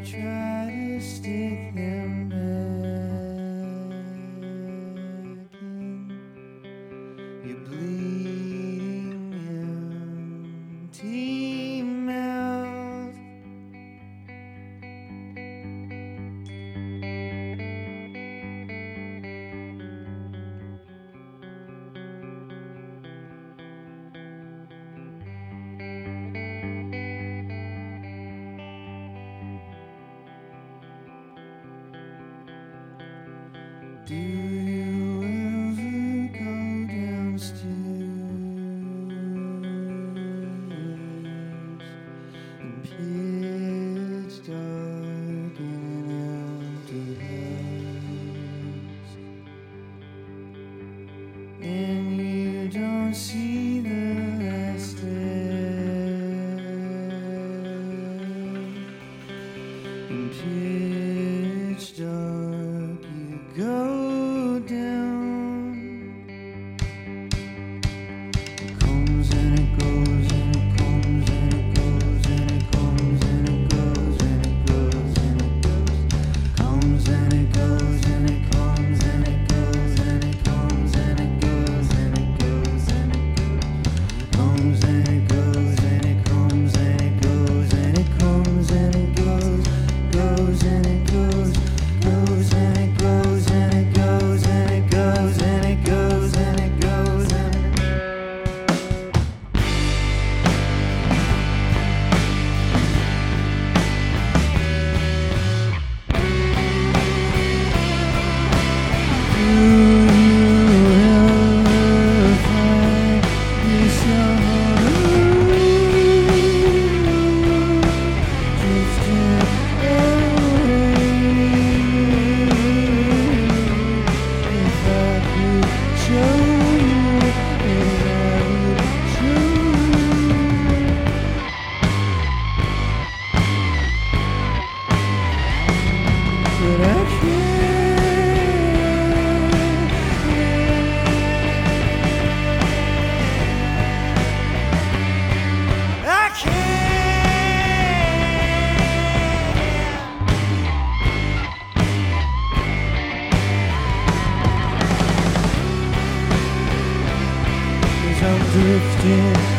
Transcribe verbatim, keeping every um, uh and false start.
try to stick them back in your bleeding empty mouth. Do you ever go downstairs in pitch dark and empty house, and you don't see the last step in pitch dark? You go down. It comes and it goes and it comes and it goes and it comes and it goes and it goes and it goes. Comes and it goes and it comes and it goes and it comes and it goes and it goes and it goes. Comes and it goes and it comes and it goes and it comes and it goes, goes and it goes, goes and it goes and it goes and it goes and it goes and it goes and it Do you ever find yourself drifting away? If I could show you, if I would show you, but I can't. I can't. 'Cause I'm drifting